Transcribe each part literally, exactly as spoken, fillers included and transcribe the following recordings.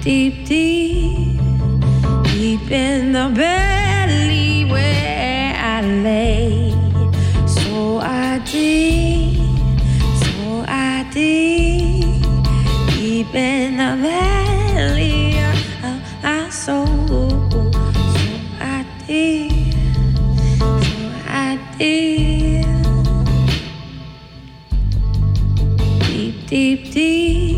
deep, deep, deep in the belly where I lay. So I dig, so I dig, deep in the valley of my soul. So I dig, so I dig, deep, deep, deep.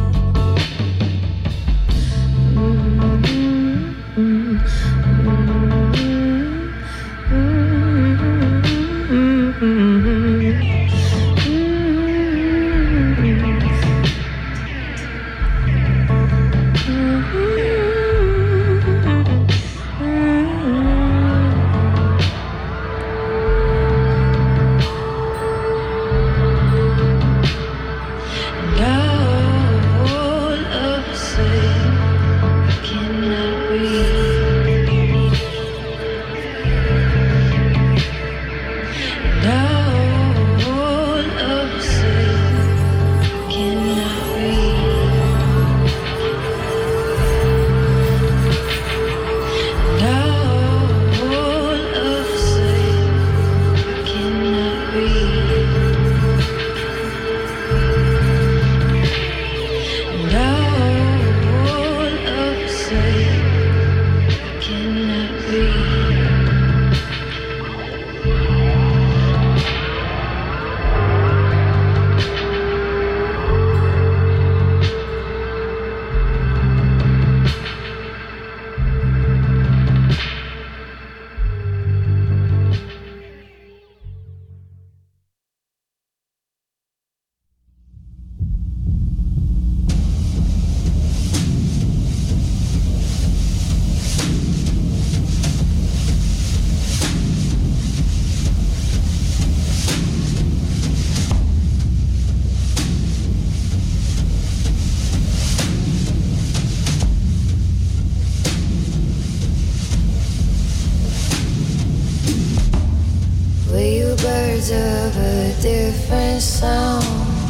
Birds of a different sound.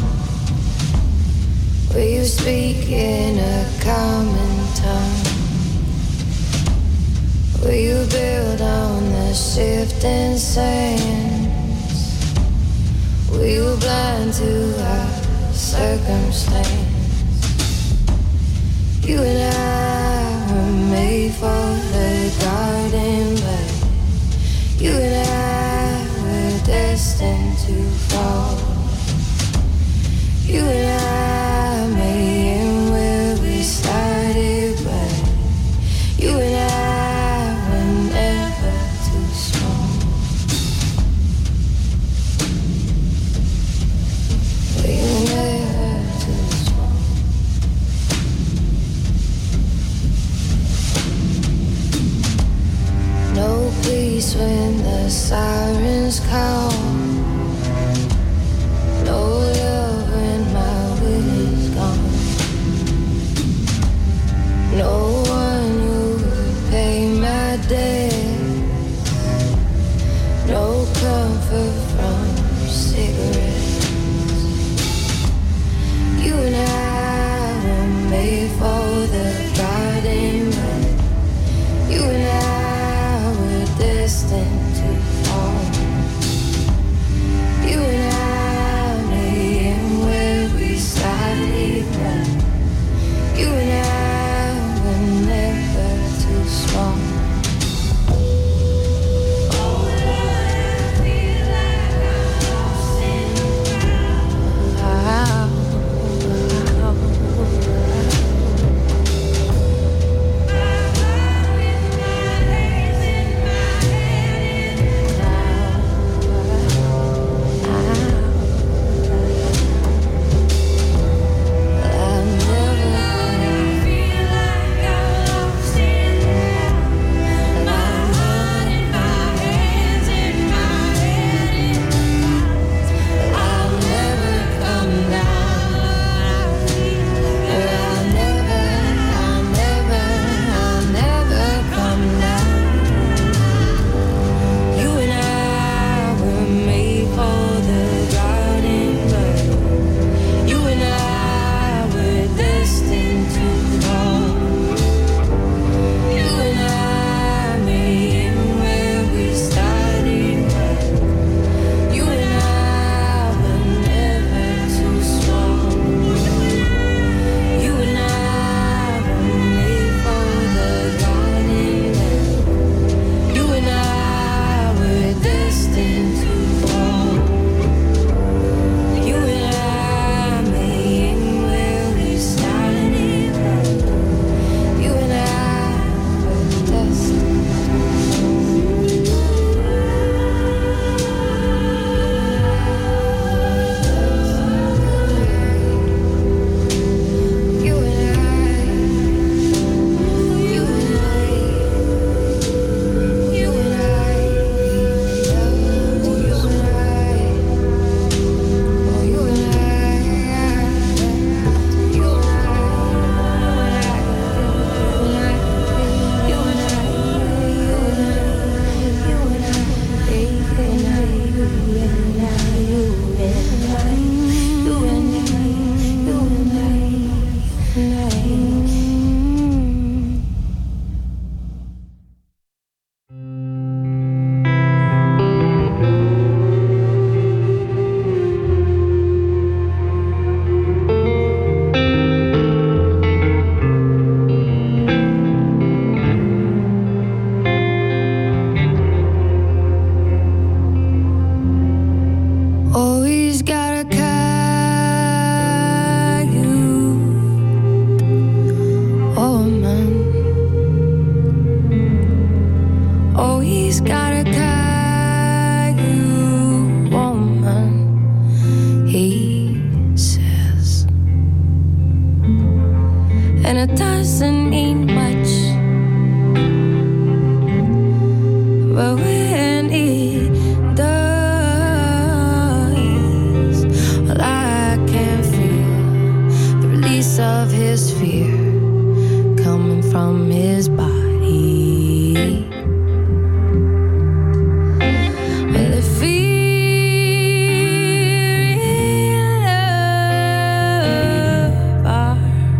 Will you speak in a common tongue? Will you build on the shifting sands? Will you blind to our circumstance? You and I were made for the garden, but you and I destined to fall. You and I may end where we started, but you and I were never too small. We were never too small. No peace when the sirens call. No love when my will is gone. No one who would pay my debts. No comfort from cigarettes. You and I were made for the garden, but you and I were destined to fall. You and I may end where we started, but you and I were never too small. Oh Lord, I feel like I'm lost in the crowd. My heart with my legs in my head. Always got a coyote, oh man. Always got a coyote, woman, he says. And it doesn't mean much, but when it does, well, I can feel the release of his fear coming from his body. Well, if fear and love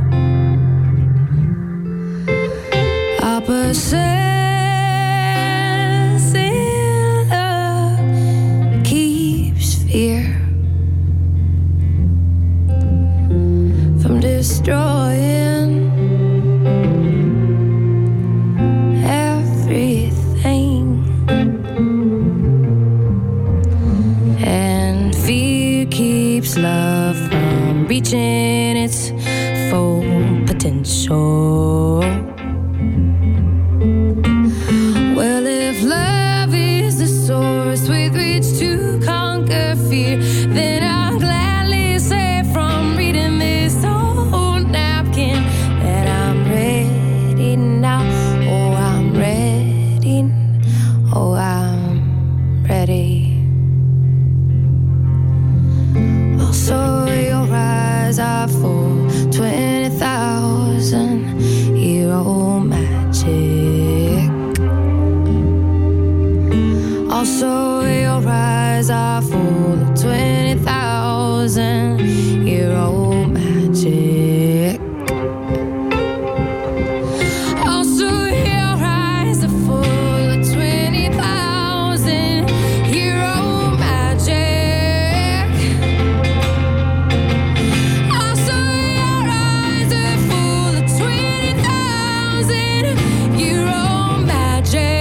are opposites, fear from destroying everything, and fear keeps love from reaching its full potential. Well, if love is the source with which to conquer fear, then I'll gladly say from reading this old napkin that I'm ready now. Oh, I'm ready. Oh, I'm ready. Also, your eyes are full twenty thousand year old magic. Also, your eyes are full of twenty thousand year old magic. Also, your eyes are full of twenty thousand year old magic. Also, your eyes are full of twenty thousand year old magic.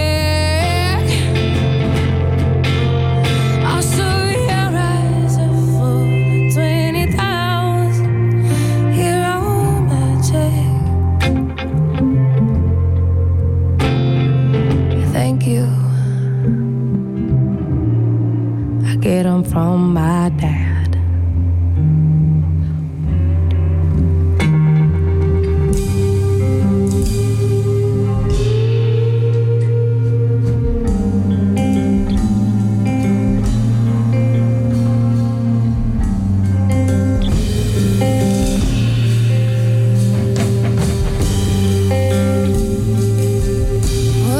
Get them from my dad.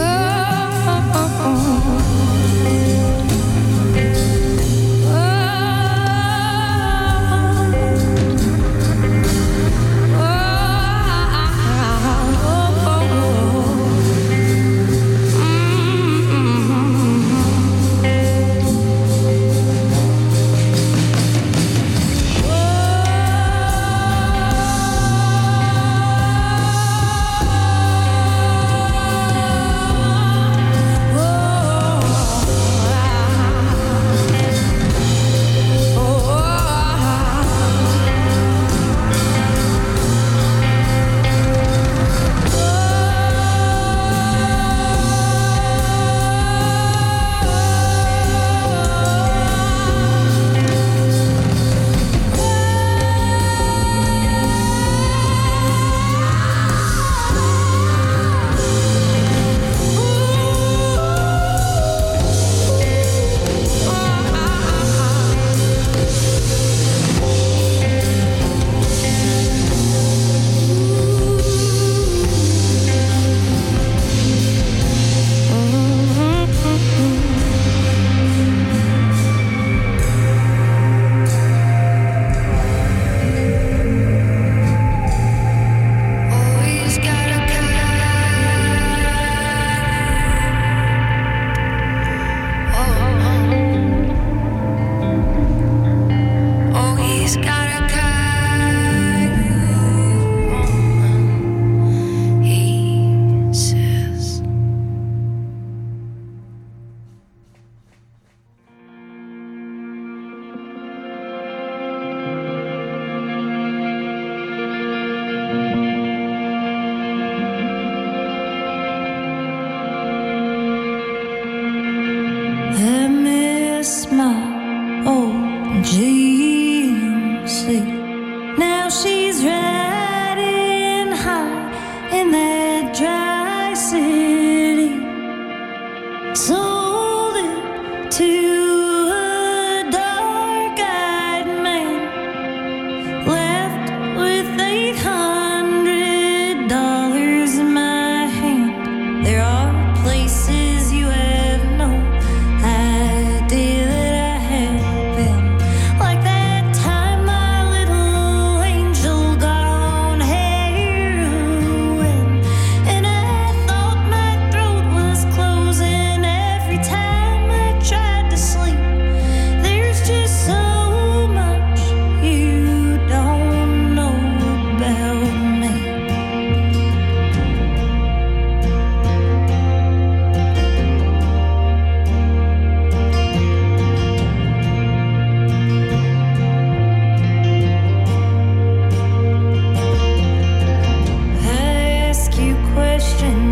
Oh,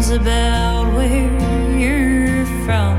about where you're from.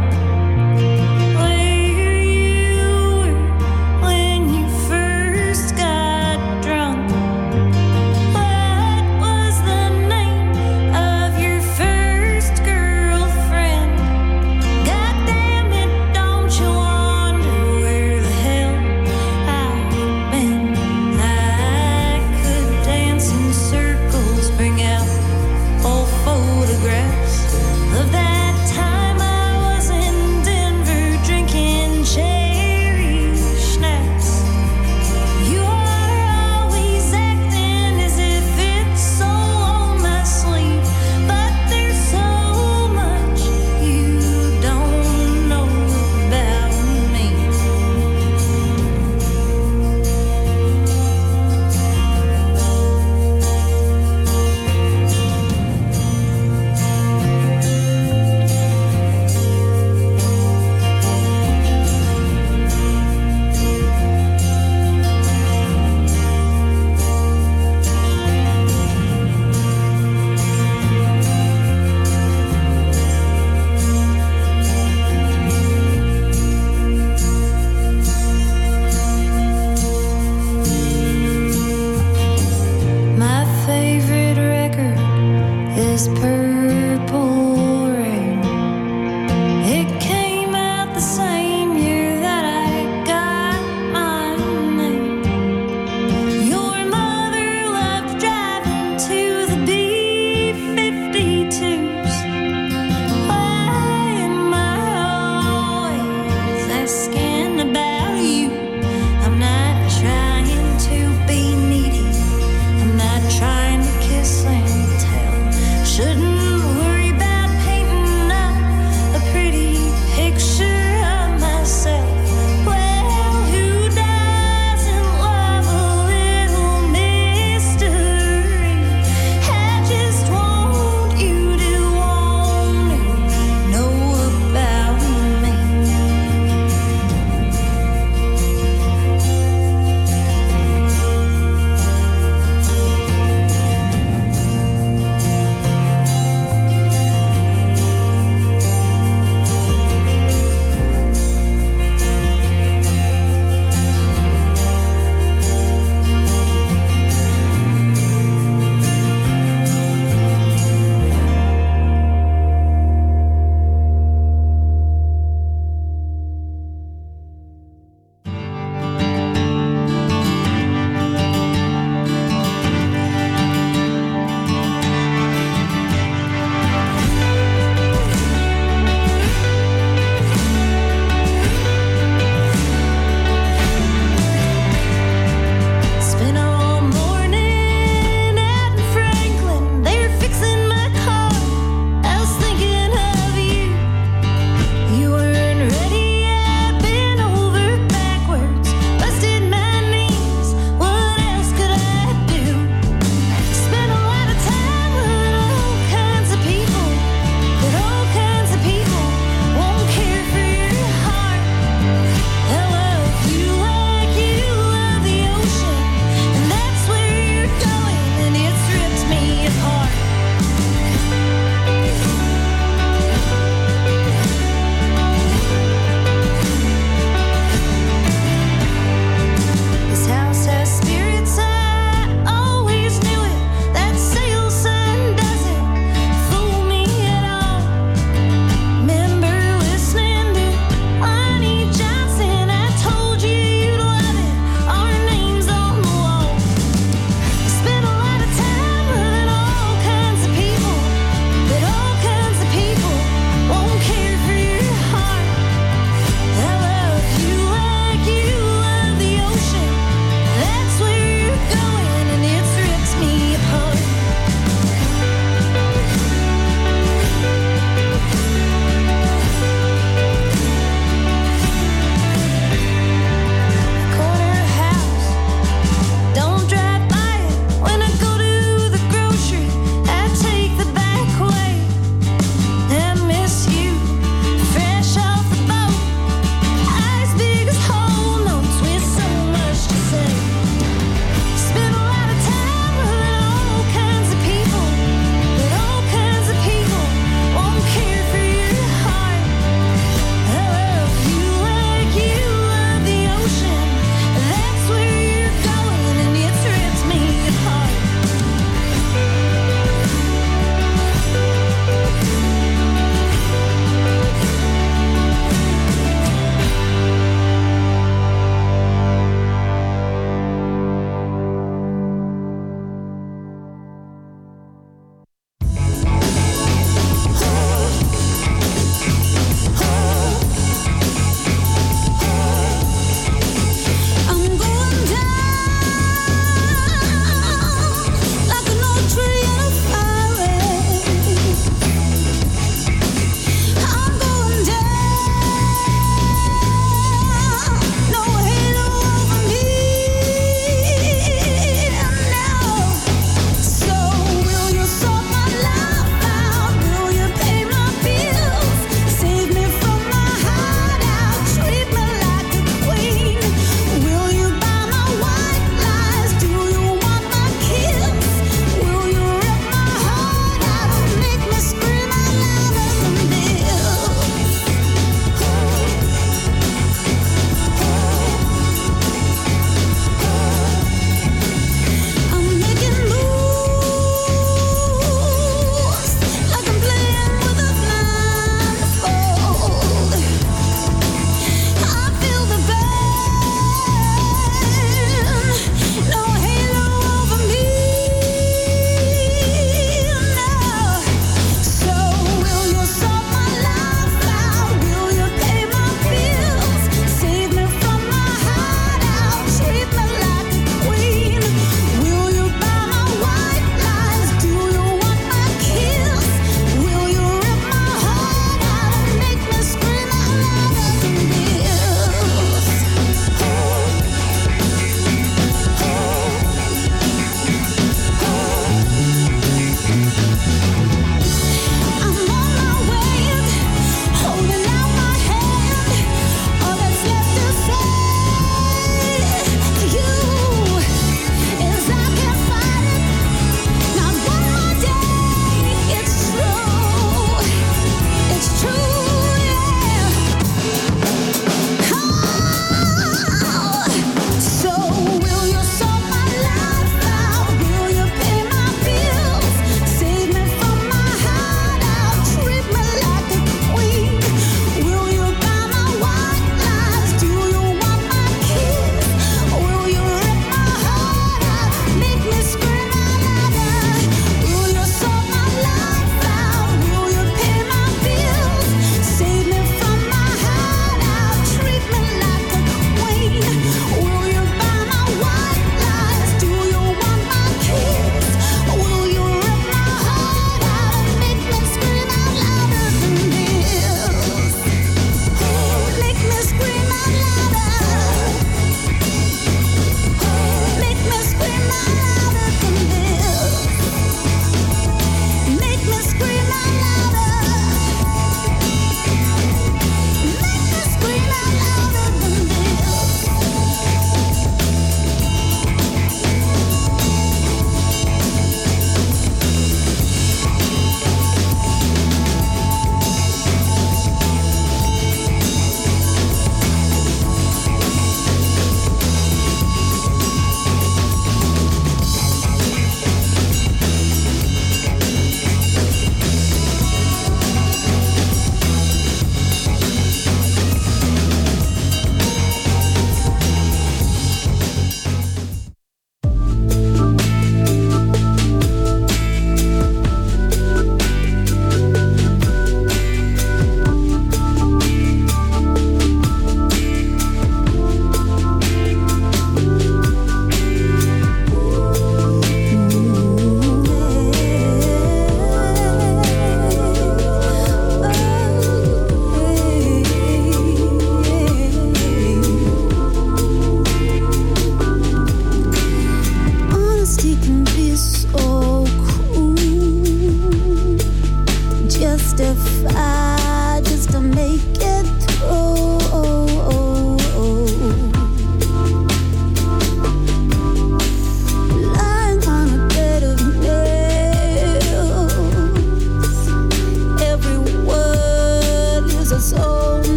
Favorite record is per